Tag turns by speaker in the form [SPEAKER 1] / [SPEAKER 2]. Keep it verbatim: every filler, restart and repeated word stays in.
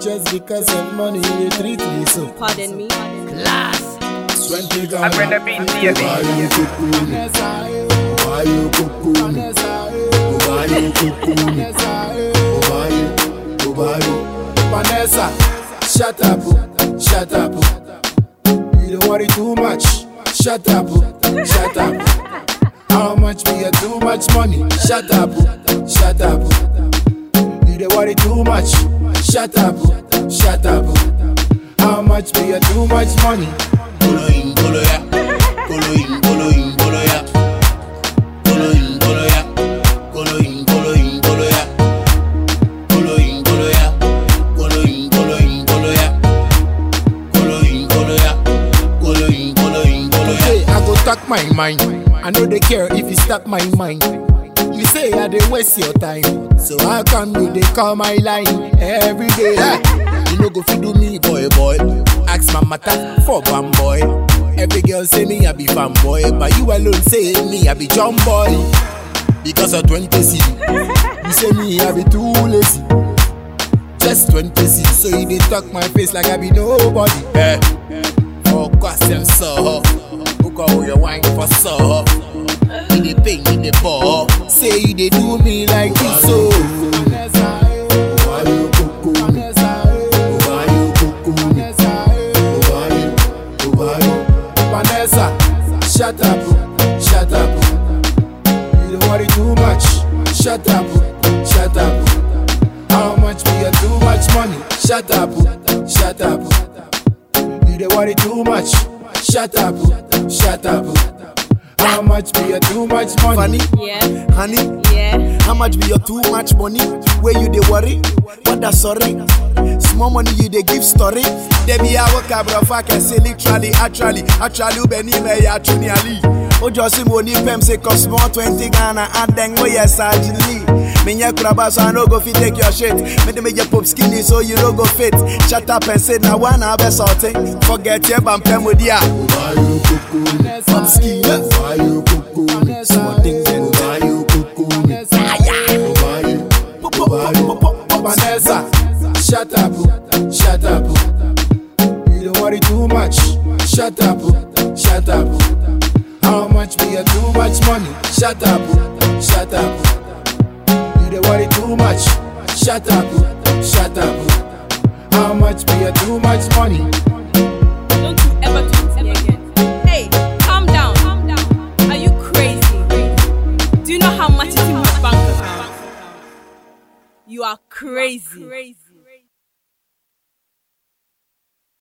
[SPEAKER 1] just because of money you treat me so.
[SPEAKER 2] Pardon me. Class.
[SPEAKER 1] Twenty
[SPEAKER 3] I'm gonna be the
[SPEAKER 1] Why you cuckoo me? Why you cuckoo me? Why you cuckoo me? Why you? Why you? Vanessa, shut up, shut up. You don't worry too much. Shut up, shut up. How much be you too much money? Shut up, shut up. You don't worry too much. Shut up, shut up. How much be you too much money?
[SPEAKER 4] Golo in, golo ya. Golo in, golo in, golo ya. Golo in, golo ya. Golo in, golo in, golo ya. Golo in, golo ya. Golo in, golo in, golo ya. Golo in, golo ya. Golo in, golo in, golo ya.
[SPEAKER 1] Today I go talk my mind. I know they care if you stop my mind. You say I dey waste your time, so how come you dey call my line every day? Hey, you no go fit do me, boy, boy. Ask my matter for one boy. Every girl say me I be fanboy, but you alone say me I be jump boy. Because of twenty C, you say me I be too lazy. Just twenty C, so you dey talk my face like I be nobody. Hey, for question so, who call your wine for so? In the pain, in the ball, say you dey do me like this so. Why you cuckoo me? Why you cuckoo me? Why you? Why you? Vanessa, shut up, shut up. You don't worry too much. Shut up, shut up. How much be you too much money? Shut up, shut up. You don't worry too much. Shut up, shut up. How much be your too much money?
[SPEAKER 5] Funny,
[SPEAKER 2] Yeah.
[SPEAKER 5] honey,
[SPEAKER 2] Yeah.
[SPEAKER 5] how much be your too much money? Where you dey worry? What that sorry? Small money you dey give story. They be a work abro fuck and say literally, actually, actually ube ni me ya chuni ali. Ojo si money pem say cost more twenty Ghana and then go yes urgently. Me nye kraba so I no go fit take your shit. Me de me je pop skinny so you no go fit. Shut up and say na one have something. Forget your bam pem with ya.
[SPEAKER 1] Why you cuckoo me?
[SPEAKER 5] Pop skinny.
[SPEAKER 1] Why you cuckoo me?
[SPEAKER 5] Small things and
[SPEAKER 1] Why you cuckoo me? Why you? Why you? Vanessa, shut up, shut up. You don't worry too much. Shut up, shut up. How much be you too much money? Shut up, shut up. You don't worry too much. Shut up, shut up. How much be you too much money?
[SPEAKER 2] Don't you ever talk to me again. Hey, calm down. Calm down. Are you crazy? Do you know how much is in my bank account? You are crazy.